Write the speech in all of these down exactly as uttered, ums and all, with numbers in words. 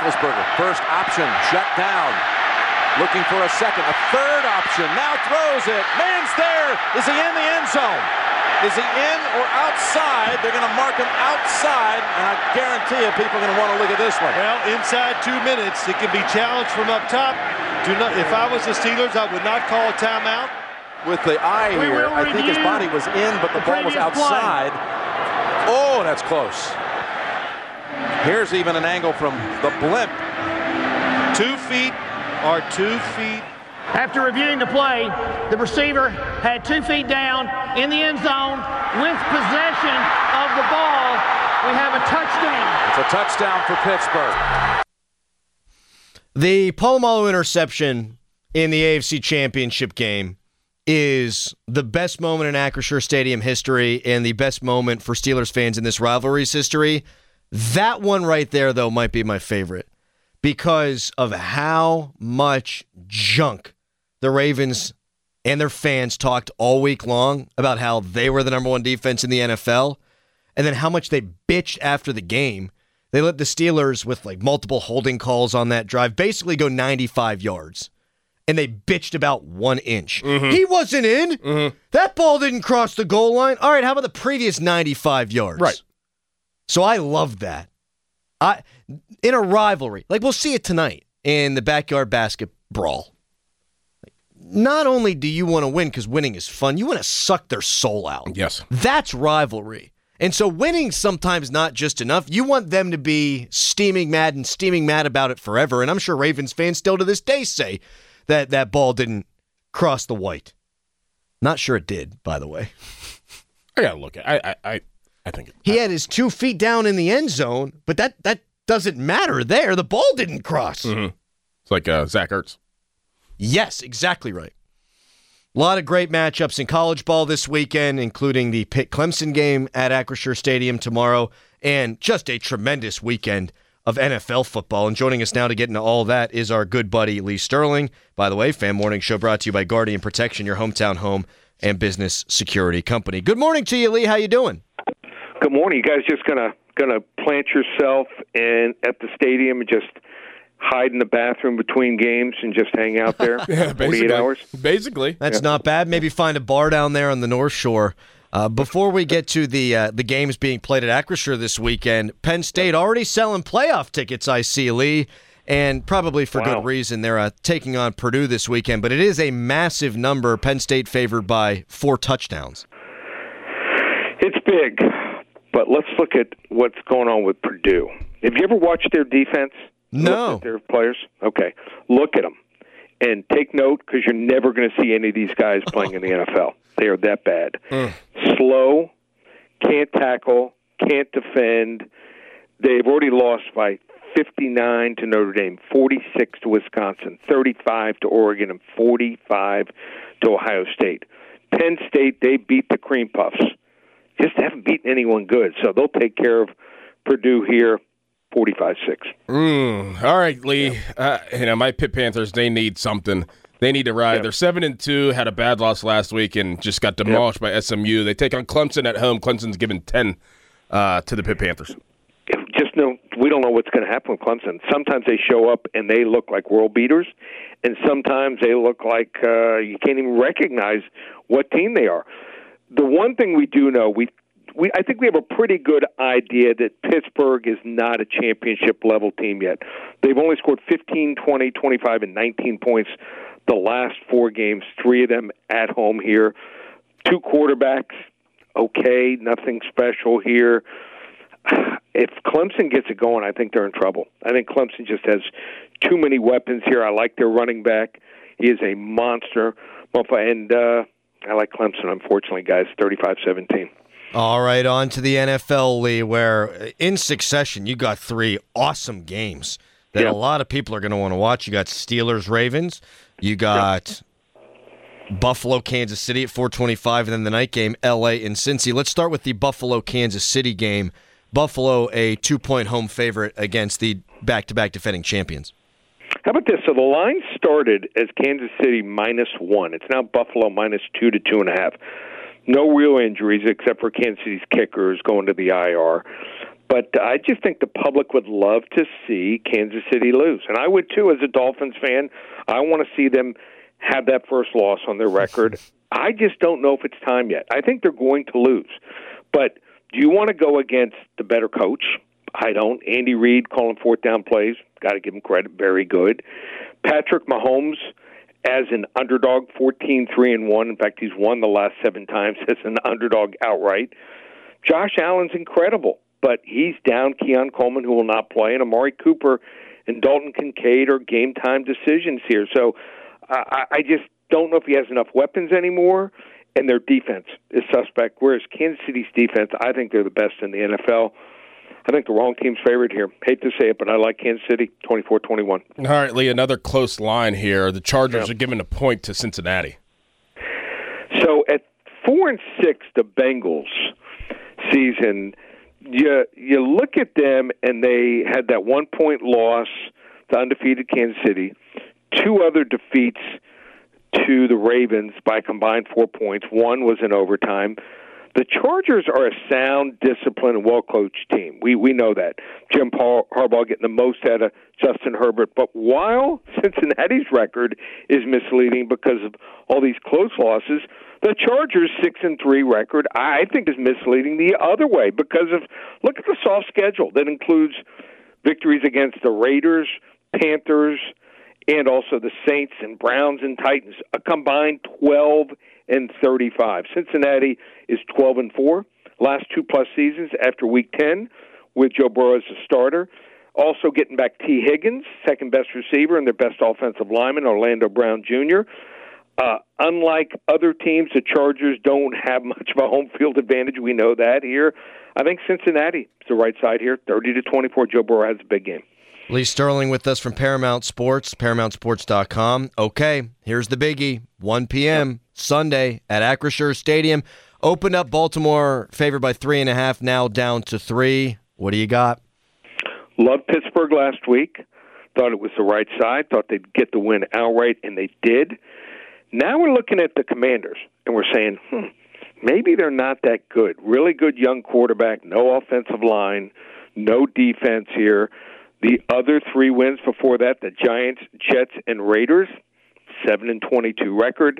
Roethlisberger, first option, shut down. Looking for a second, a third option, now throws it. Man's there. Is he in the end zone? Is he in or outside? They're going to mark him outside, and I guarantee you people are going to want to look at this one. Well, inside two minutes, it can be challenged from up top. Do not. If I was the Steelers, I would not call a timeout. With the eye We here, will I think his review body was in, but the, the ball was previous outside. Oh, that's close. Here's even an angle from the blimp. Two feet are two feet. After reviewing the play, the receiver had two feet down in the end zone with possession of the ball. We have a touchdown. It's a touchdown for Pittsburgh. The Polamalu interception in the A F C Championship game is the best moment in Acrisure Stadium history and the best moment for Steelers fans in this rivalry's history. That one right there, though, might be my favorite because of how much junk the Ravens and their fans talked all week long about how they were the number one defense in the N F L, and then how much they bitched after the game. They let the Steelers, with like multiple holding calls on that drive, basically go ninety-five yards. And they bitched about one inch. Mm-hmm. He wasn't in. Mm-hmm. That ball didn't cross the goal line. All right, how about the previous ninety-five yards? Right. So I love that. I in a rivalry, like we'll see it tonight in the backyard basket brawl. Not only do you want to win because winning is fun, you want to suck their soul out. Yes. That's rivalry. And so winning's sometimes not just enough. You want them to be steaming mad and steaming mad about it forever. And I'm sure Ravens fans still to this day say that that ball didn't cross the white. Not sure it did, by the way. I gotta look at. I I I think it, he I, had his two feet down in the end zone, but that that doesn't matter there. The ball didn't cross. Mm-hmm. It's like uh, Zach Ertz. Yes, exactly right. A lot of great matchups in college ball this weekend, including the Pitt-Clemson game at Acrisure Stadium tomorrow, and just a tremendous weekend of N F L football. And joining us now to get into all that is our good buddy Lee Sterling. By the way, Fan Morning Show brought to you by Guardian Protection, your hometown home and business security company. Good morning to you, Lee. How you doing? Good morning. You guys just gonna gonna plant yourself in at the stadium and just hide in the bathroom between games and just hang out there yeah, forty-eight hours? Basically. That's yeah. not bad. Maybe find a bar down there on the North Shore. Uh, before we get to the uh, the games being played at Acrisure this weekend, Penn State already selling playoff tickets, I see, Lee, and probably for wow. good reason. They're uh, taking on Purdue this weekend, but it is a massive number. Penn State favored by four touchdowns. It's big, but let's look at what's going on with Purdue. Have you ever watched their defense? No. Looked at their players? Okay. Look at them. And take note because you're never going to see any of these guys playing in the N F L. They are that bad. Mm. Slow, can't tackle, can't defend. They've already lost by fifty-nine to Notre Dame, forty-six to Wisconsin, thirty-five to Oregon, and forty-five to Ohio State. Penn State, they beat the Cream Puffs. Just haven't beaten anyone good, so they'll take care of Purdue here. forty-five six. Mm, all right, Lee. Yeah. Uh, you know, my Pitt Panthers, they need something. They need to ride. Yep. They're seven and two, had a bad loss last week, and just got demolished yep. by S M U. They take on Clemson at home. Clemson's given ten uh, to the Pitt Panthers. Just know we don't know what's going to happen with Clemson. Sometimes they show up and they look like world beaters, and sometimes they look like uh, you can't even recognize what team they are. The one thing we do know, we We, I think we have a pretty good idea that Pittsburgh is not a championship-level team yet. They've only scored fifteen, twenty, twenty-five, and nineteen points the last four games, three of them at home here. Two quarterbacks, okay, nothing special here. If Clemson gets it going, I think they're in trouble. I think Clemson just has too many weapons here. I like their running back. He is a monster. And uh, I like Clemson, unfortunately, guys, thirty-five seventeen. All right, on to the N F L, Lee, where in succession you got three awesome games that yep. a lot of people are going to want to watch. You got Steelers-Ravens, you got yep. Buffalo-Kansas City at four twenty-five, and then the night game, L A and Cincy. Let's start with the Buffalo-Kansas City game. Buffalo, a two-point home favorite against the back-to-back defending champions. How about this? So the line started as Kansas City minus one. It's now Buffalo minus two to two and a half. No real injuries except for Kansas City's kickers going to the I R. But I just think the public would love to see Kansas City lose. And I would too as a Dolphins fan. I want to see them have that first loss on their record. I just don't know if it's time yet. I think they're going to lose. But do you want to go against the better coach? I don't. Andy Reid calling fourth down plays. Got to give him credit. Very good. Patrick Mahomes as an underdog, fourteen three and one. In fact, he's won the last seven times as an underdog outright. Josh Allen's incredible, but he's down Keon Coleman, who will not play, and Amari Cooper and Dalton Kincaid are game-time decisions here. So uh, I just don't know if he has enough weapons anymore, and their defense is suspect, whereas Kansas City's defense, I think they're the best in the N F L. I think the wrong team's favorite here. Hate to say it, but I like Kansas City, twenty-four twenty-one. All right, Lee, another close line here. The Chargers Yeah. are giving a point to Cincinnati. So at four and six, the Bengals season, you you look at them, and they had that one-point loss to undefeated Kansas City, two other defeats to the Ravens by a combined four points. One was in overtime. The Chargers are a sound, disciplined, and well-coached team. We we know that. Jim Paul, Harbaugh getting the most out of Justin Herbert. But while Cincinnati's record is misleading because of all these close losses, the Chargers' six and three record, I think, is misleading the other way because of, look at the soft schedule that includes victories against the Raiders, Panthers, and also the Saints and Browns and Titans, a combined twelve and thirty-five. Cincinnati is twelve and four, last two plus seasons after week ten with Joe Burrow as a starter. Also getting back T. Higgins, second best receiver, and their best offensive lineman, Orlando Brown Junior Uh, unlike other teams, the Chargers don't have much of a home field advantage. We know that here. I think Cincinnati is the right side here, thirty to twenty-four. Joe Burrow has a big game. Lee Sterling with us from Paramount Sports, paramount sports dot com. Okay, here's the biggie. one p.m. Sunday at Acrisure Stadium. Opened up Baltimore, favored by three and a half, now down to three. What do you got? Loved Pittsburgh last week. Thought it was the right side. Thought they'd get the win outright, and they did. Now we're looking at the Commanders, and we're saying, hmm, maybe they're not that good. Really good young quarterback, no offensive line, no defense here. The other three wins before that, the Giants, Jets, and Raiders, seven and twenty-two record.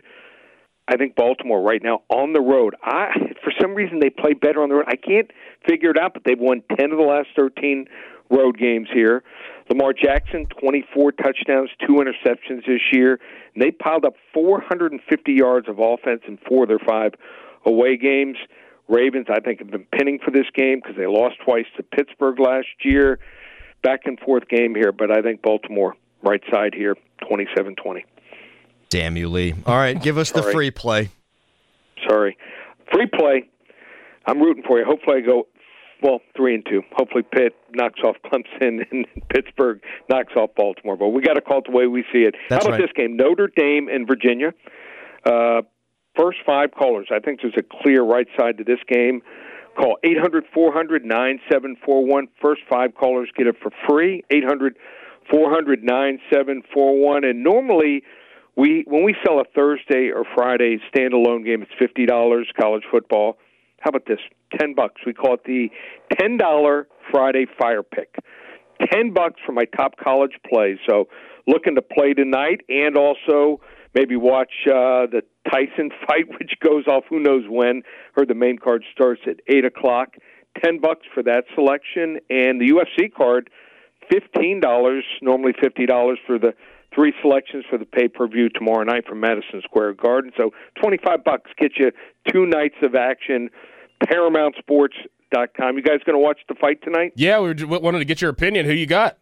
I think Baltimore right now on the road. I, for some reason, they play better on the road. I can't figure it out, but they've won ten of the last thirteen road games here. Lamar Jackson, twenty-four touchdowns, two interceptions this year. And they piled up four hundred fifty yards of offense in four of their five away games. Ravens, I think, have been pinning for this game because they lost twice to Pittsburgh last year. Back and forth game here, but I think Baltimore, right side here, twenty-seven twenty. Damn you, Lee. All right, give us the Sorry. free play. Sorry. Free play. I'm rooting for you. Hopefully I go, well, three and two. Hopefully Pitt knocks off Clemson and Pittsburgh knocks off Baltimore. But we got to call it the way we see it. That's How about right. this game? Notre Dame and Virginia. Uh, first five callers. I think there's a clear right side to this game. Call eight hundred, four hundred, nine seven four one. First five callers get it for free, eight hundred, four hundred, nine seven four one. And normally, we when we sell a Thursday or Friday standalone game, it's fifty dollars, college football. How about this? ten bucks. We call it the ten dollars Friday Fire Pick. ten bucks for my top college plays. So looking to play tonight and also maybe watch uh, the Tyson fight, which goes off who knows when. Heard the main card starts at eight o'clock. ten bucks for that selection. And the U F C card, fifteen dollars, normally fifty dollars for the three selections for the pay-per-view tomorrow night from Madison Square Garden. So twenty-five bucks gets you two nights of action. paramount sports dot com. You guys going to watch the fight tonight? Yeah, we were- wanted to get your opinion. Who you got?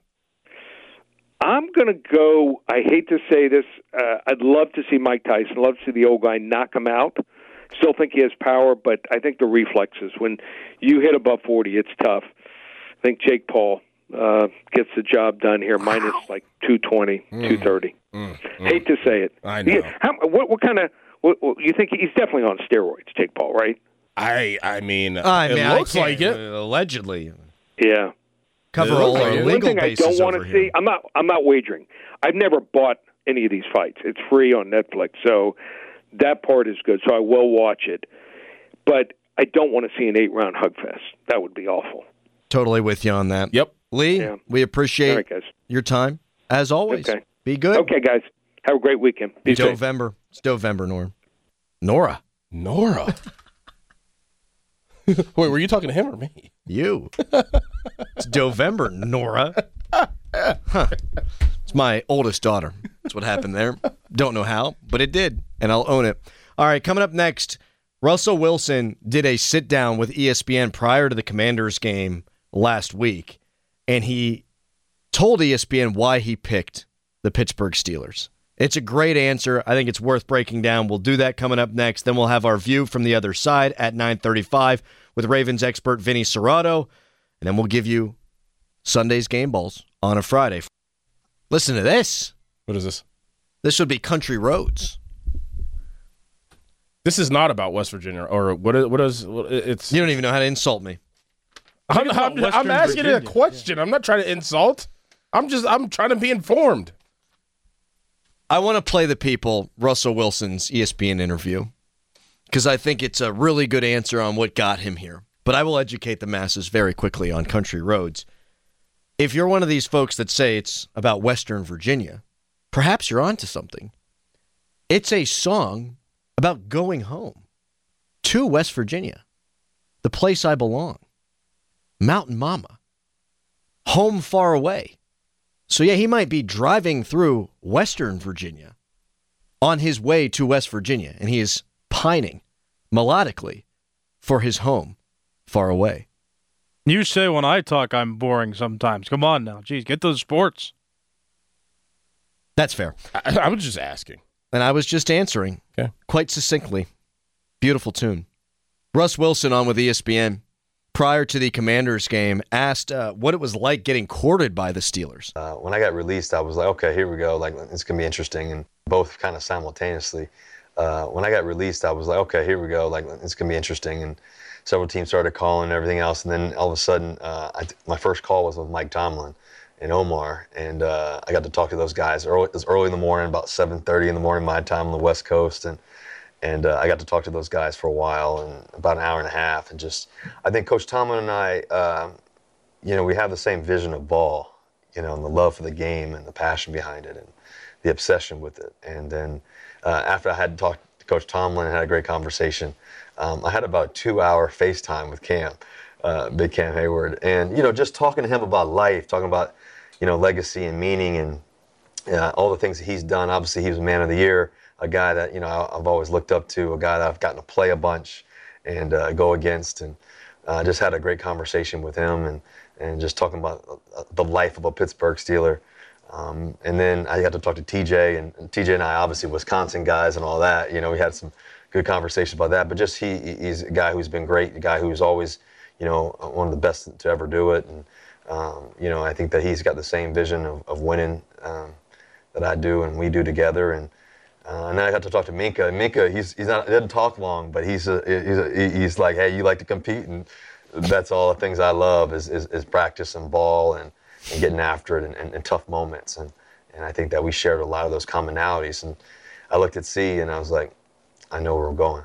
I'm going to go, I hate to say this, uh, I'd love to see Mike Tyson, love to see the old guy knock him out. Still think he has power, but I think the reflexes, when you hit above forty, it's tough. I think Jake Paul uh, gets the job done here, minus like two twenty, mm. two thirty. Mm, mm. Hate to say it. I know. Yeah, how, what, what kind of, what, what, you think he's definitely on steroids, Jake Paul, right? I I mean, I it mean, looks I like it. Uh, allegedly. Yeah. Cover It all looks our like it. One legal thing I bases don't want over to here. see, I'm not, I'm not wagering. I've never bought any of these fights. It's free on Netflix, so that part is good. So I will watch it, but I don't want to see an eight-round hug fest. That would be awful. Totally with you on that. Yep. Lee, Yeah. we appreciate All right, guys. your time, as always. Okay. Be good. Okay, guys. Have a great weekend. Be It's safe. November. It's November, Norm. Nora. Nora. Wait, were you talking to him or me? You. It's November, Nora. Huh. It's my oldest daughter. That's what happened there. Don't know how, but it did, and I'll own it. All right, coming up next, Russell Wilson did a sit-down with E S P N prior to the Commanders game last week, and he told E S P N why he picked the Pittsburgh Steelers. It's a great answer. I think it's worth breaking down. We'll do that coming up next. Then we'll have our view from the other side at nine thirty-five with Ravens expert Vinny Serrato, and then we'll give you Sunday's game balls on a Friday. Listen to this. What is this? This would be Country Roads. This is not about West Virginia, or what is, what is it's... You don't even know how to insult me. I'm, It's I'm, about I'm Western asking Virginia. it a question. I'm not trying to insult. I'm just, I'm trying to be informed. I want to play the people Russell Wilson's E S P N interview because I think it's a really good answer on what got him here. But I will educate the masses very quickly on Country Roads. If you're one of these folks that say it's about Western Virginia, perhaps you're onto something. It's a song about going home to West Virginia, the place I belong, Mountain Mama, home far away. So, yeah, he might be driving through Western Virginia on his way to West Virginia, and he is pining melodically for his home far away. You say when I talk I'm boring sometimes. Come on now. Jeez, get to the sports. That's fair. I, I was just asking. And I was just answering Okay. quite succinctly. Beautiful tune. Russ Wilson on with E S P N prior to the Commanders game asked uh, what it was like getting courted by the Steelers. Uh, when I got released, I was like, okay, here we go. Like, it's going to be interesting. And both kind of simultaneously. Uh, when I got released, I was like, okay, here we go. Like, it's going to be interesting. And several teams started calling and everything else. And then all of a sudden, uh, I, my first call was with Mike Tomlin and Omar. And uh, I got to talk to those guys early, it was early in the morning, about seven thirty in the morning, my time on the West Coast. And And uh, I got to talk to those guys for a while, and about an hour and a half. And just, I think Coach Tomlin and I, uh, you know, we have the same vision of ball, you know, and the love for the game and the passion behind it and the obsession with it. And then uh, after I had talked to Coach Tomlin and had a great conversation, um, I had about a two-hour FaceTime with Cam, uh, Big Cam Hayward. And, you know, just talking to him about life, talking about, you know, legacy and meaning and uh, all the things that he's done. Obviously, he was Man of the Year. A guy that, you know, I've always looked up to, a guy that I've gotten to play a bunch and uh, go against. And I uh, just had a great conversation with him and, and just talking about the life of a Pittsburgh Steeler. Um, and then I got to talk to T J, and, and T J and I, obviously Wisconsin guys and all that. You know, we had some good conversations about that. But just he he's a guy who's been great, a guy who's always, you know, one of the best to ever do it. And, um, you know, I think that he's got the same vision of, of winning um, that I do and we do together. And Uh, and then I got to talk to Minka. Minka, he's he's not he doesn't talk long, but he's a, he's a, he's like, hey, you like to compete, and that's all the things I love is is, is practice and ball and, and getting after it and, and, and tough moments. And and I think that we shared a lot of those commonalities. And I looked at C and I was like, I know where I'm going.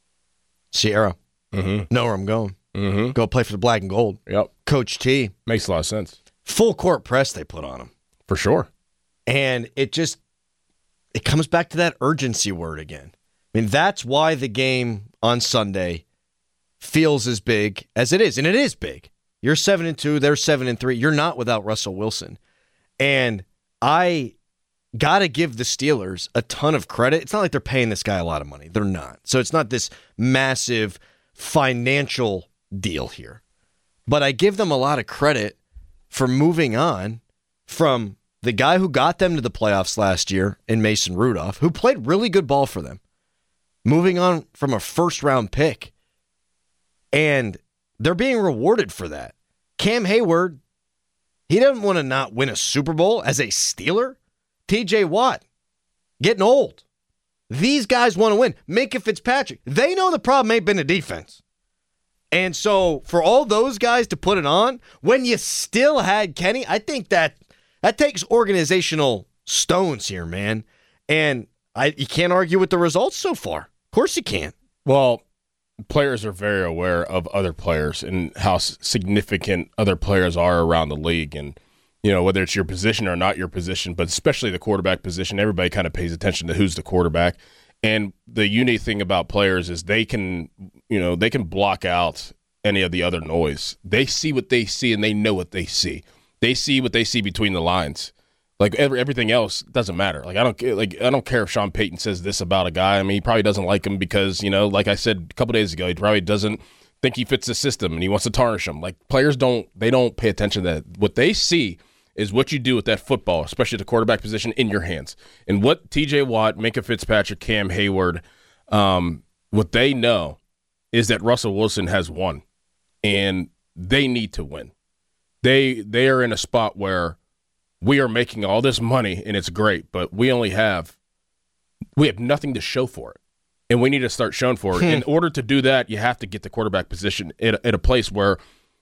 Sierra, Mm-hmm. know where I'm going. Mm-hmm. Go play for the Black and Gold. Yep. Coach T, Makes a lot of sense. full court press they put on him. For sure. And it just, it comes back to that urgency word again. I mean, that's why the game on Sunday feels as big as it is. And it is big. You're seven and two, they're seven and three. You're not without Russell Wilson. And I got to give the Steelers a ton of credit. It's not like they're paying this guy a lot of money. They're not. So it's not this massive financial deal here. But I give them a lot of credit for moving on from the guy who got them to the playoffs last year in Mason Rudolph, who played really good ball for them, moving on from a first-round pick. And they're being rewarded for that. Cam Hayward, he doesn't want to not win a Super Bowl as a Steeler. T J Watt, getting old. These guys want to win. Minkah Fitzpatrick, they know the problem ain't been the defense. And so for all those guys to put it on, when you still had Kenny, I think that that takes organizational stones here, man. And I you can't argue with the results so far. Of course you can't. Well, players are very aware of other players and how significant other players are around the league. And, you know, whether it's your position or not your position, but especially the quarterback position, everybody kind of pays attention to who's the quarterback. And the unique thing about players is they can, you know, they can block out any of the other noise. They see what they see and they know what they see. They see what they see between the lines. Like every, everything else doesn't matter. Like I don't like I don't care if Sean Payton says this about a guy. I mean, he probably doesn't like him because, you know, like I said a couple days ago, he probably doesn't think he fits the system and he wants to tarnish him. Like players don't they don't pay attention to that. What they see is what you do with that football, especially the quarterback position, in your hands. And what T J Watt, Minkah Fitzpatrick, Cam Hayward, um, what they know is that Russell Wilson has won, and they need to win. They they are in a spot where we are making all this money, and it's great, but we only have we have nothing to show for it, and we need to start showing for it. In order to do that, you have to get the quarterback position at a, at a place where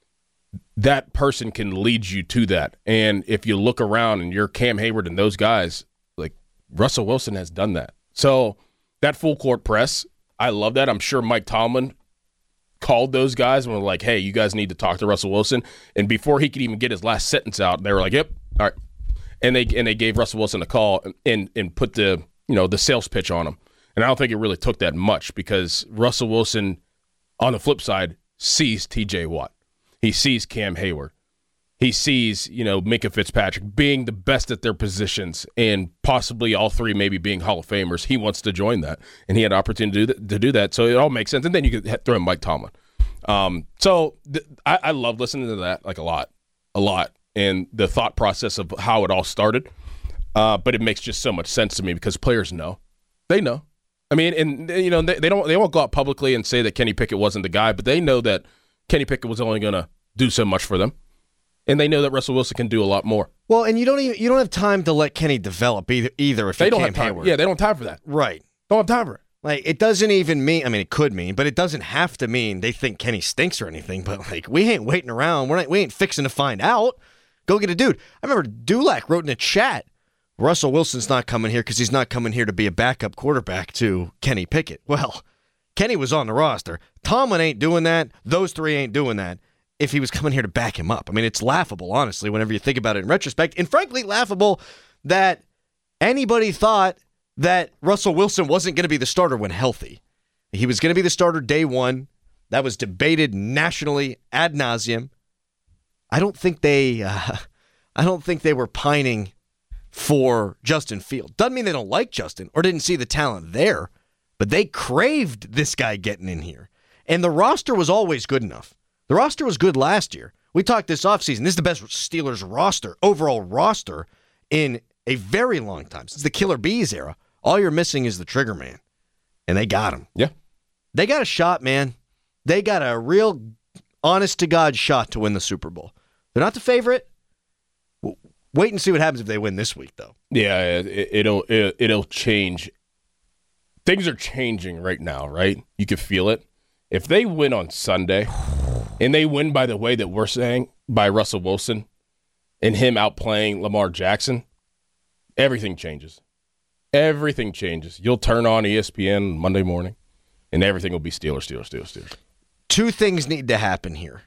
that person can lead you to that. And if you look around and you're Cam Hayward and those guys, like Russell Wilson has done that. So that full court press, I love that. I'm sure Mike Tomlin called those guys and were like, hey, you guys need to talk to Russell Wilson. And before he could even get his last sentence out, they were like, yep, all right. And they and they gave Russell Wilson a call and and put the, you know, the sales pitch on him. And I don't think it really took that much because Russell Wilson, on the flip side, sees T J Watt. He sees Cam Hayward. He sees, you know, Minkah Fitzpatrick being the best at their positions and possibly all three maybe being Hall of Famers. He wants to join that, and he had an opportunity to do that. To do that so it all makes sense. And then you could throw in Mike Tomlin. Um, so th- I, I love listening to that, like a lot, a lot, and the thought process of how it all started. Uh, but it makes just so much sense to me because players know. They know. I mean, and, you know, they, they don't. They won't go out publicly and say that Kenny Pickett wasn't the guy, but they know that Kenny Pickett was only going to do so much for them. And they know that Russell Wilson can do a lot more. Well, and you don't even, you don't have time to let Kenny develop either. Either if they you don't Cam have time. Hayward. Yeah, they don't have time for that. Right. Don't have time for it. Like it doesn't even mean. I mean, it could mean, but it doesn't have to mean they think Kenny stinks or anything. But like, we ain't waiting around. We're not. We ain't fixing to find out. Go get a dude. I remember Dulac wrote in a chat, Russell Wilson's not coming here because he's not coming here to be a backup quarterback to Kenny Pickett. Well, Kenny was on the roster. Tomlin ain't doing that. Those three ain't doing that. If he was coming here to back him up. I mean, it's laughable, honestly, whenever you think about it in retrospect. And frankly, laughable that anybody thought that Russell Wilson wasn't going to be the starter when healthy. He was going to be the starter day one. That was debated nationally ad nauseum. I don't think they, uh, I don't think they were pining for Justin Fields. Doesn't mean they don't like Justin or didn't see the talent there, but they craved this guy getting in here. And the roster was always good enough. The roster was good last year. We talked this offseason. This is the best Steelers roster, overall roster, in a very long time. Since the Killer Bees era. All you're missing is the trigger man. And they got him. Yeah. They got a shot, man. They got a real honest-to-God shot to win the Super Bowl. They're not the favorite. Wait and see what happens if they win this week, though. Yeah, it, it'll it, it'll change. Things are changing right now, right? You can feel it. If they win on Sunday... and they win by the way that we're saying, by Russell Wilson and him outplaying Lamar Jackson, everything changes. Everything changes. You'll turn on E S P N Monday morning, and everything will be Steelers, Steelers, Steelers, Steelers. Two things need to happen here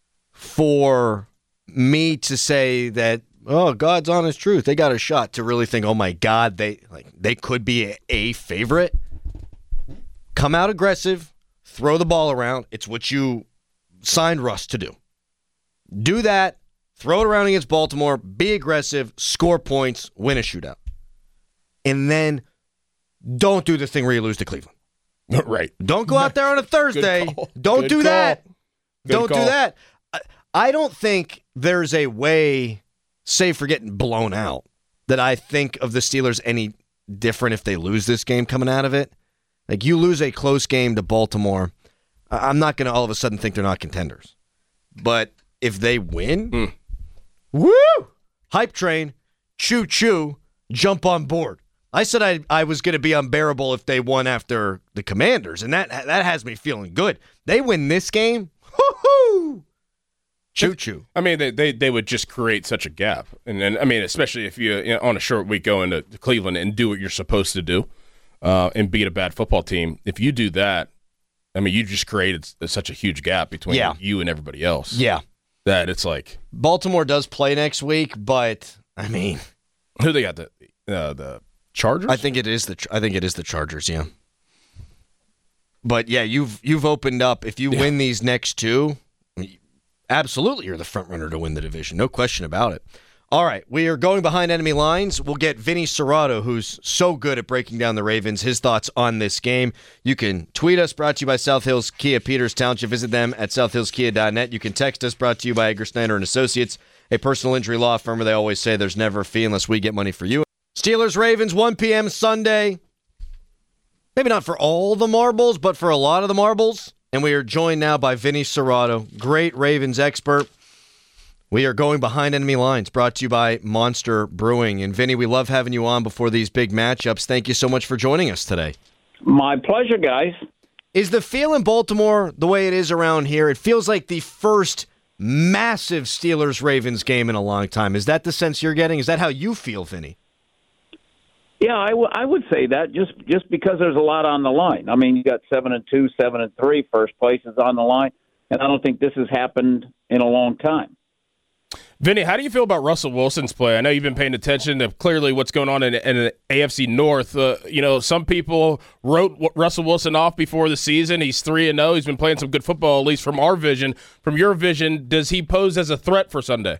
for me to say that, oh, God's honest truth. They got a shot to really think, oh, my God, they like they could be a, a favorite. Come out aggressive, throw the ball around. It's what you signed Russ to do. Do that, throw it around against Baltimore, be aggressive, score points, win a shootout. And then don't do the thing where you lose to Cleveland. Right. Don't go out there on a Thursday. Don't Good do call. that. Good don't call. do that. I, I don't think there's a way, save for getting blown out, that I think of the Steelers any different if they lose this game coming out of it. Like you lose a close game to Baltimore, I'm not going to all of a sudden think they're not contenders. But if they win, mm. woo! Hype train, choo-choo, jump on board. I said I I was going to be unbearable if they won after the Commanders, and that that has me feeling good. They win this game, whoo-hoo! Choo-choo. I mean, they, they they would just create such a gap. And, and I mean, especially if you, you know, on a short week go into Cleveland and do what you're supposed to do uh, and beat a bad football team. If you do that, I mean, you just created such a huge gap between Yeah. you and everybody else. Yeah. That it's like Baltimore does play next week, but I mean, who they got the uh, the Chargers? I think it is the I think it is the Chargers, yeah. But yeah, you've you've opened up. If you Yeah. win these next two, absolutely you're the front runner to win the division. No question about it. All right, we are going behind enemy lines. We'll get Vinny Cerrato, who's so good at breaking down the Ravens, his thoughts on this game. You can tweet us, brought to you by South Hills Kia Peters Township. Visit them at south hills kia dot net. You can text us, brought to you by Edgar Snyder and Associates, a personal injury law firm where they always say there's never a fee unless we get money for you. Steelers-Ravens, one p.m. Sunday. Maybe not for all the marbles, but for a lot of the marbles. And we are joined now by Vinny Cerrato, great Ravens expert. We are going behind enemy lines, brought to you by Monster Brewing. And Vinny, we love having you on before these big matchups. Thank you so much for joining us today. My pleasure, guys. Is the feel in Baltimore the way it is around here? It feels like the first massive Steelers-Ravens game in a long time. Is that the sense you're getting? Is that how you feel, Vinny? Yeah, I, w- I would say that just just because there's a lot on the line. I mean, you got seven and two, seven and three, first place is on the line, and I don't think this has happened in a long time. Vinny, how do you feel about Russell Wilson's play? I know you've been paying attention to clearly what's going on in, in the A F C North. Uh, you know, some people wrote Russell Wilson off before the season. He's three and oh. He's been playing some good football, at least from our vision. From your vision, does he pose as a threat for Sunday?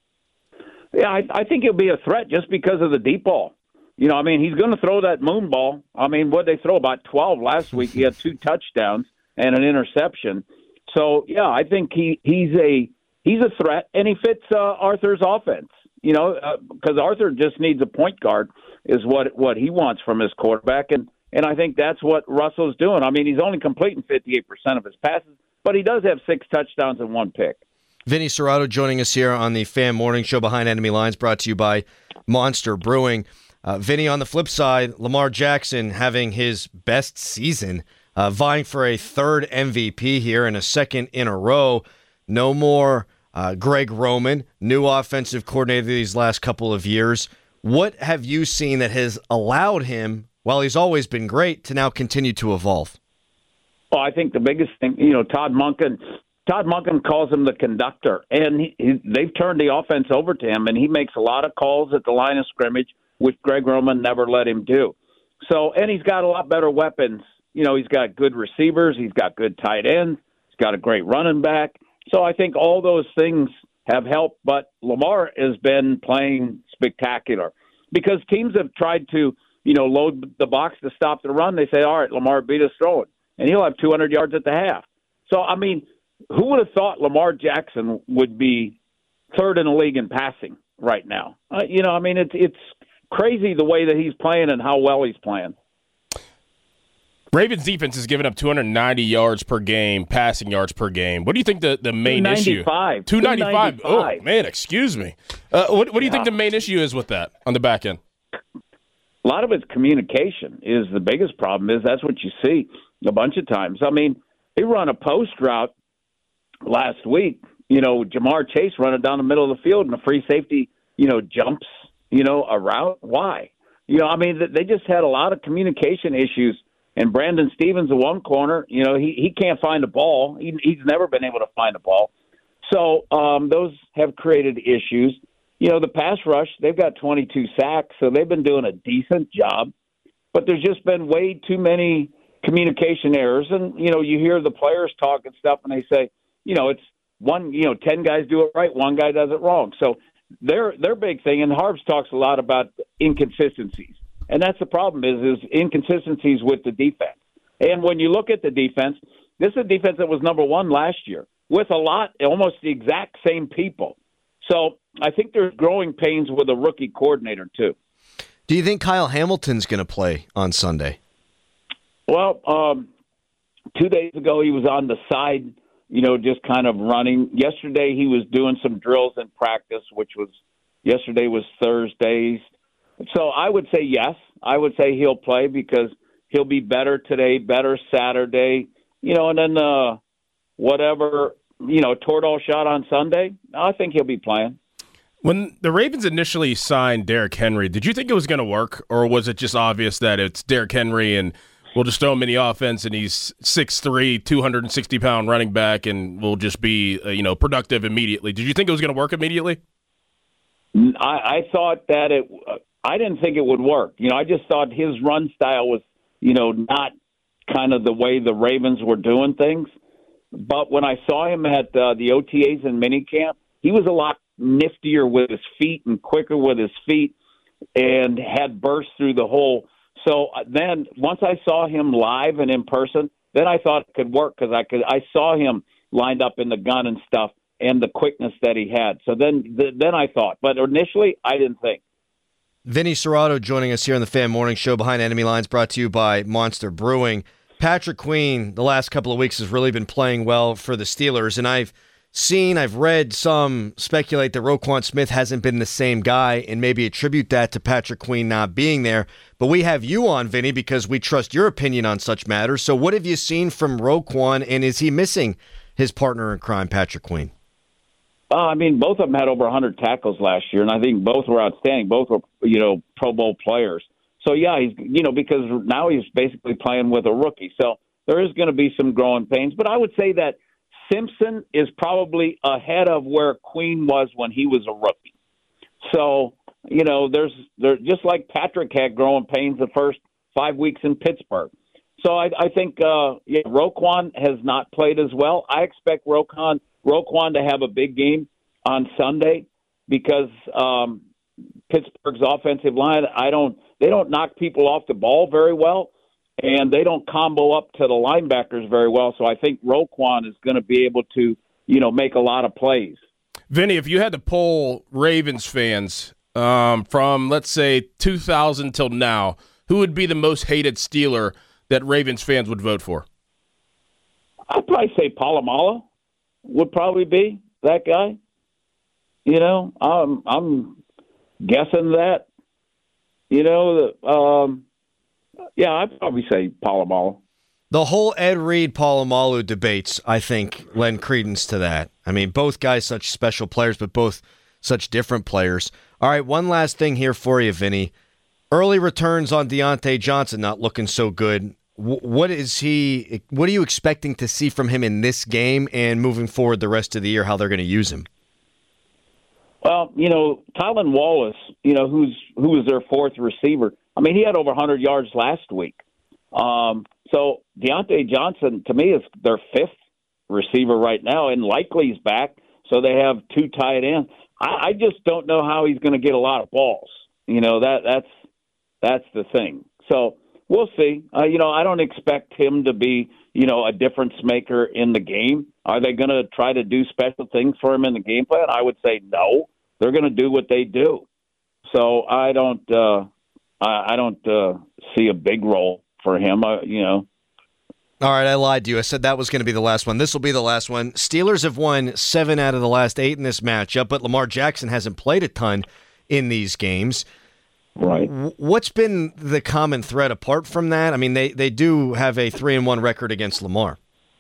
Yeah, I, I think he'll be a threat just because of the deep ball. You know, I mean, he's going to throw that moon ball. I mean, what they throw about twelve last week. He had two touchdowns and an interception. So, yeah, I think he, he's a he's a threat, and he fits uh, Arthur's offense. You know, because uh, Arthur just needs a point guard is what what he wants from his quarterback, and and I think that's what Russell's doing. I mean, he's only completing fifty-eight percent of his passes, but he does have six touchdowns and one pick. Vinny Cerrato joining us here on the Fan Morning Show Behind Enemy Lines, brought to you by Monster Brewing. Uh, Vinny, on the flip side, Lamar Jackson having his best season, uh, vying for a third M V P here and a second in a row. No more uh, Greg Roman, new offensive coordinator these last couple of years. What have you seen that has allowed him, while he's always been great, to now continue to evolve? Well, I think the biggest thing, you know, Todd Monken, Todd Monken calls him the conductor, and he, he, they've turned the offense over to him, and he makes a lot of calls at the line of scrimmage, which Greg Roman never let him do. So, and he's got a lot better weapons. You know, he's got good receivers. He's got good tight ends. He's got a great running back. So I think all those things have helped, but Lamar has been playing spectacular because teams have tried to, you know, load the box to stop the run. They say, all right, Lamar, beat us throwing, and he'll have two hundred yards at the half. So, I mean, who would have thought Lamar Jackson would be third in the league in passing right now? Uh, you know, I mean, it's it's crazy the way that he's playing and how well he's playing. Ravens defense has given up two hundred ninety yards per game, passing yards per game. What do you think the, the main issue? two ninety-five. Oh, man, excuse me. Uh, what, what do you Yeah. think the main issue is with that on the back end? A lot of it's communication is the biggest problem. Is that's what you see a bunch of times. I mean, they run a post route last week. You know, Jamar Chase running down the middle of the field and a free safety, you know, jumps, you know, a route. Why? You know, I mean, they just had a lot of communication issues. And Brandon Stevens, in one corner, you know, he, he can't find a ball. He, he's never been able to find a ball. So um, those have created issues. You know, the pass rush, they've got twenty-two sacks, so they've been doing a decent job. But there's just been way too many communication errors. And, you know, you hear the players talk and stuff, and they say, you know, it's one, you know, ten guys do it right, one guy does it wrong. So their their big thing, and Harbs talks a lot about inconsistencies. And that's the problem is, is inconsistencies with the defense. And when you look at the defense, this is a defense that was number one last year with a lot, almost the exact same people. So I think there's growing pains with a rookie coordinator too. Do you think Kyle Hamilton's going to play on Sunday? Well, um, two days ago he was on the side, you know, just kind of running. Yesterday he was doing some drills in practice, which was yesterday was Thursdays. So I would say yes. I would say he'll play because he'll be better today, better Saturday, you know, and then uh, whatever, you know, Toradol shot on Sunday, I think he'll be playing. When the Ravens initially signed Derrick Henry, did you think it was going to work, or was it just obvious that it's Derrick Henry and We'll just throw him in the offense, and he's six three, two hundred sixty pound running back, and will just be uh, you know productive immediately. Did you think it was going to work immediately? I, I thought that it. I didn't think it would work. You know, I just thought his run style was, you know, not kind of the way the Ravens were doing things. But when I saw him at uh, the O T As and minicamp, he was a lot niftier with his feet and quicker with his feet, and had burst through the hole. So then, once I saw him live and in person, then I thought it could work because I could. I saw him lined up in the gun and stuff, and the quickness that he had. So then, th- then I thought. But initially, I didn't think. Vinny Cerrato joining us here on the Fan Morning Show Behind Enemy Lines, brought to you by Monster Brewing. Patrick Queen, the last couple of weeks, has really been playing well for the Steelers, and I've seen, I've read some speculate that Roquan Smith hasn't been the same guy and maybe attribute that to Patrick Queen not being there. But we have you on, Vinny, because we trust your opinion on such matters. So what have you seen from Roquan, and is he missing his partner in crime, Patrick Queen? Uh, I mean, both of them had over one hundred tackles last year, and I think both were outstanding. Both were, you know, Pro Bowl players. So, yeah, he's, you know, because now he's basically playing with a rookie. So there is going to be some growing pains. But I would say that Simpson is probably ahead of where Queen was when he was a rookie. So, you know, there's there just like Patrick had growing pains the first five weeks in Pittsburgh. So I, I think uh, yeah, Roquan has not played as well. I expect Roquan, Roquan to have a big game on Sunday because um, Pittsburgh's offensive line, I don't they don't knock people off the ball very well, and they don't combo up to the linebackers very well. So I think Roquan is going to be able to, you know, make a lot of plays. Vinny, if you had to poll Ravens fans um, from, let's say, two thousand till now, who would be the most hated Steeler that Ravens fans would vote for? I'd probably say Polamalu would probably be that guy. You know, I'm, I'm guessing that. You know, um, yeah, I'd probably say Polamalu. The whole Ed Reed Polamalu debates, I think, lend credence to that. I mean, both guys such special players, but both such different players. All right, one last thing here for you, Vinny. Early returns on Deontay Johnson not looking so good. W- what is he? What are you expecting to see from him in this game and moving forward the rest of the year? How they're going to use him? Well, you know, Tylan Wallace, you know, who's who was their fourth receiver. I mean, he had over one hundred yards last week. Um, so Deontay Johnson, to me, is their fifth receiver right now, and Likely's back, so they have two tight ends. I, I just don't know how he's going to get a lot of balls. You know, that that's that's the thing. So we'll see. Uh, you know, I don't expect him to be, you know, a difference maker in the game. Are they going to try to do special things for him in the game plan? I would say no. They're going to do what they do. So I don't, uh, I, I don't uh, see a big role for him. Uh, you know. All right, I lied to you. I said that was going to be the last one. This will be the last one. Steelers have won seven out of the last eight in this matchup, but Lamar Jackson hasn't played a ton in these games. Right. What's been the common thread apart from that? I mean, they, they do have a three and one record against Lamar.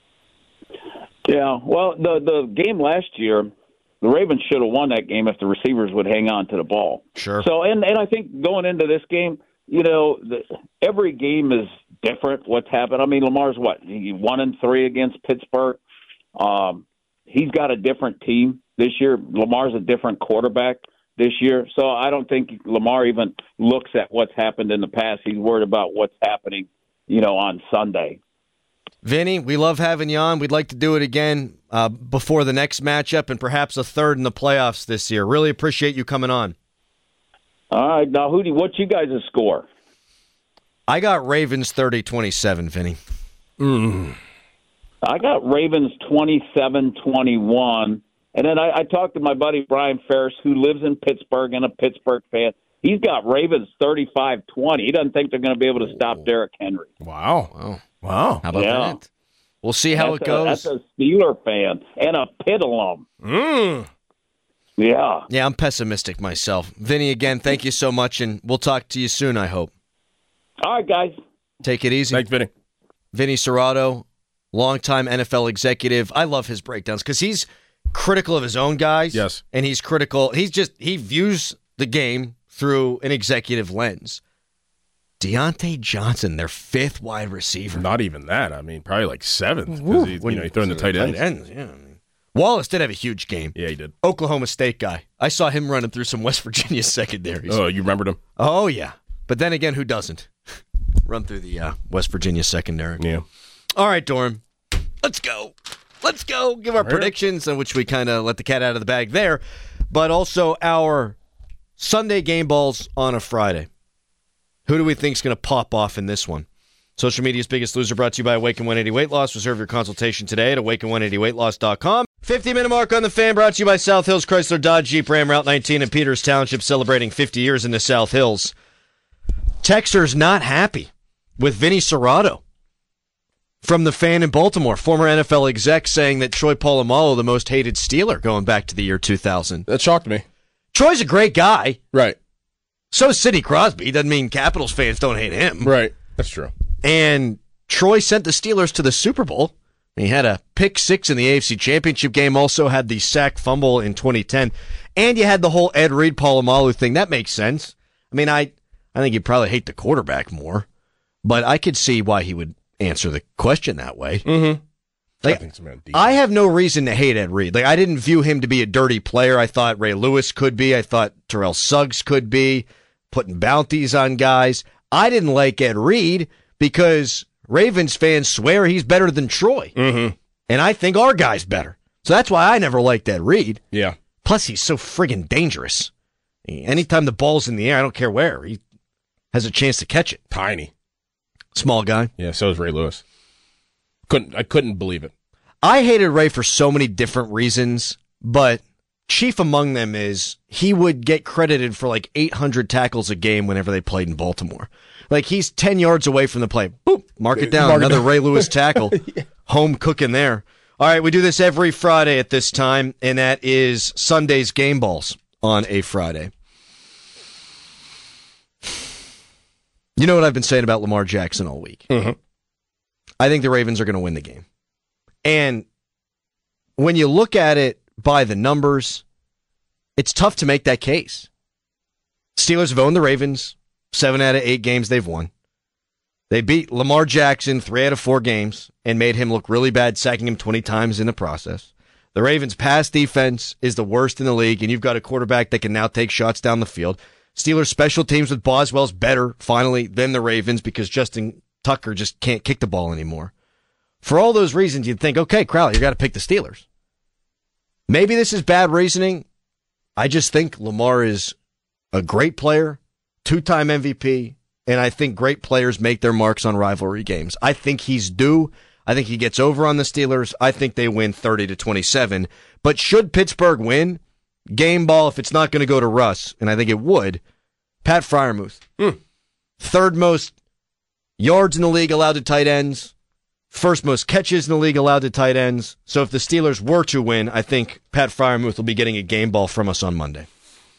Yeah. Well, the the game last year, the Ravens should have won that game if the receivers would hang on to the ball. Sure. So, and and I think going into this game, you know, the, every game is different. What's happened? I mean, Lamar's what? He one and three against Pittsburgh. Um, he's got a different team this year. Lamar's a different quarterback this year. So I don't think Lamar even looks at what's happened in the past. He's worried about what's happening, you know, on Sunday. Vinny, we love having you on. We'd like to do it again uh, before the next matchup and perhaps a third in the playoffs this year. Really appreciate you coming on. All right. Now, who do, what's you guys' score? I got Ravens thirty twenty-seven, Vinny. Mm. I got Ravens twenty-seven twenty-one. And then I, I talked to my buddy Brian Ferris, who lives in Pittsburgh and a Pittsburgh fan. He's got Ravens thirty-five twenty. He doesn't think they're going to be able to stop Derrick Henry. Wow. Wow. Wow. How about Yeah. that? We'll see how That's it goes. A, that's a Steeler fan and a Pitt alum. Mm. Yeah. Yeah, I'm pessimistic myself. Vinny, again, thank you so much, and we'll talk to you soon, I hope. All right, guys. Take it easy. Thanks, Vinny. Vinny Cerrato, longtime N F L executive. I love his breakdowns because he's critical of his own guys. Yes. And he's critical. He's just, he views the game through an executive lens. Deontay Johnson, their fifth wide receiver. Not even that. I mean, probably like seventh because he, you know, he threw in the tight ends. ends yeah. Wallace did have a huge game. Yeah, he did. Oklahoma State guy. I saw him running through some West Virginia secondaries. Oh, you remembered him? Oh, yeah. But then again, who doesn't? Run through the uh, West Virginia secondary. Yeah. All right, Dorm. Let's go. Let's go. Give our All predictions, in which we kind of let the cat out of the bag there, but also our Sunday game balls on a Friday. Who do we think is going to pop off in this one? Social media's Biggest Loser, brought to you by Awaken one eighty Weight Loss. Reserve your consultation today at awaken one eighty weight loss dot com. fifty-minute mark on the Fan, brought to you by South Hills Chrysler Dodge Jeep Ram Route nineteen in Peters Township, celebrating fifty years in the South Hills. Texter's not happy with Vinny Serrato from the Fan in Baltimore, former N F L exec, saying that Troy Polamalu, the most hated Steeler going back to the year two thousand. That shocked me. Troy's a great guy. Right. So is Sidney Crosby. Doesn't mean Capitals fans don't hate him. Right. That's true. And Troy sent the Steelers to the Super Bowl. He had a pick six in the A F C Championship game, also had the sack fumble in twenty ten, and you had the whole Ed Reed Polamalu thing. That makes sense. I mean, I, I think you'd probably hate the quarterback more, but I could see why he would answer the question that way. Mm-hmm. Like, I, I have no reason to hate Ed Reed. Like, I didn't view him to be a dirty player. I thought Ray Lewis could be. I thought Terrell Suggs could be, putting bounties on guys. I didn't like Ed Reed because Ravens fans swear he's better than Troy. Mm-hmm. And I think our guy's better. So that's why I never liked Ed Reed. Yeah. Plus, he's so friggin' dangerous. Anytime the ball's in the air, I don't care where, he has a chance to catch it. Tiny. Small guy. Yeah, so is Ray Lewis. Couldn't I couldn't believe it. I hated Ray for so many different reasons, but chief among them is he would get credited for like eight hundred tackles a game whenever they played in Baltimore. Like, he's ten yards away from the play. Boop, mark it down. Mark it Another down. Ray Lewis tackle. Yeah. Home cooking there. All right, we do this every Friday at this time, and that is Sunday's Game Balls on a Friday. You know what I've been saying about Lamar Jackson all week? Mm-hmm. I think the Ravens are going to win the game. And when you look at it by the numbers, it's tough to make that case. Steelers have owned the Ravens seven out of eight games they've won. They beat Lamar Jackson three out of four games and made him look really bad, sacking him twenty times in the process. The Ravens' pass defense is the worst in the league, and you've got a quarterback that can now take shots down the field. Steelers' special teams with Boswell's better, finally, than the Ravens because Justin Tucker just can't kick the ball anymore. For all those reasons, you'd think, okay, Crowley, you got to pick the Steelers. Maybe this is bad reasoning. I just think Lamar is a great player, two-time M V P, and I think great players make their marks on rivalry games. I think he's due. I think he gets over on the Steelers. I think they win thirty to twenty-seven. But should Pittsburgh win, game ball, if it's not going to go to Russ, and I think it would, Pat Freiermuth. Mm. Third most yards in the league allowed to tight ends. First most catches in the league allowed to tight ends. So if the Steelers were to win, I think Pat Freiermuth will be getting a game ball from us on Monday.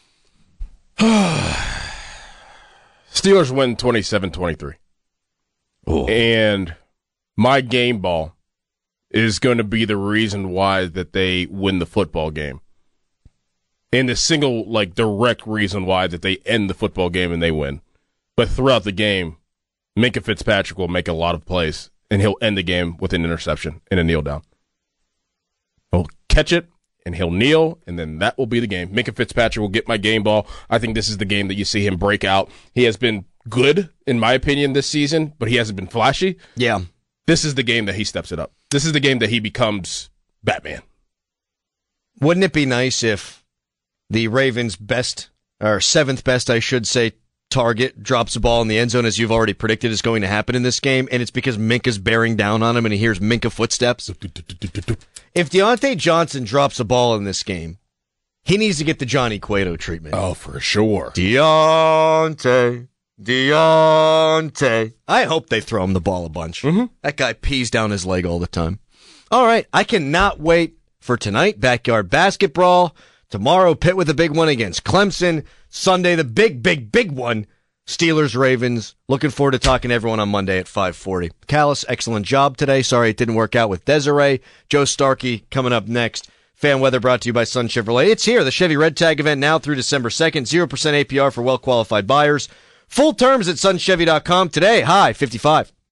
Steelers win twenty-seven twenty-three. And my game ball is going to be the reason why that they win the football game. And the single, like, direct reason why that they end the football game and they win. But throughout the game, Minkah Fitzpatrick will make a lot of plays, and he'll end the game with an interception and a kneel down. He'll catch it, and he'll kneel, and then that will be the game. Minkah Fitzpatrick will get my game ball. I think this is the game that you see him break out. He has been good, in my opinion, this season, but he hasn't been flashy. Yeah. This is the game that he steps it up. This is the game that he becomes Batman. Wouldn't it be nice if the Ravens' best, or seventh best, I should say, target drops the ball in the end zone, as you've already predicted is going to happen in this game, and it's because Minkah's bearing down on him and he hears Minkah footsteps? If Deontay Johnson drops a ball in this game, he needs to get the Johnny Cueto treatment. Oh, for sure. Deontay, Deontay. I hope they throw him the ball a bunch. Mm-hmm. That guy pees down his leg all the time. All right, I cannot wait for tonight, backyard basketball. Tomorrow, Pitt with a big one against Clemson. Sunday, the big, big, big one, Steelers-Ravens. Looking forward to talking to everyone on Monday at five forty. Callis, excellent job today. Sorry it didn't work out with Desiree. Joe Starkey coming up next. Fan weather brought to you by Sun Chevrolet. It's here, the Chevy Red Tag event now through December second. zero percent A P R for well-qualified buyers. Full terms at sun chevy dot com today. Hi, fifty-five.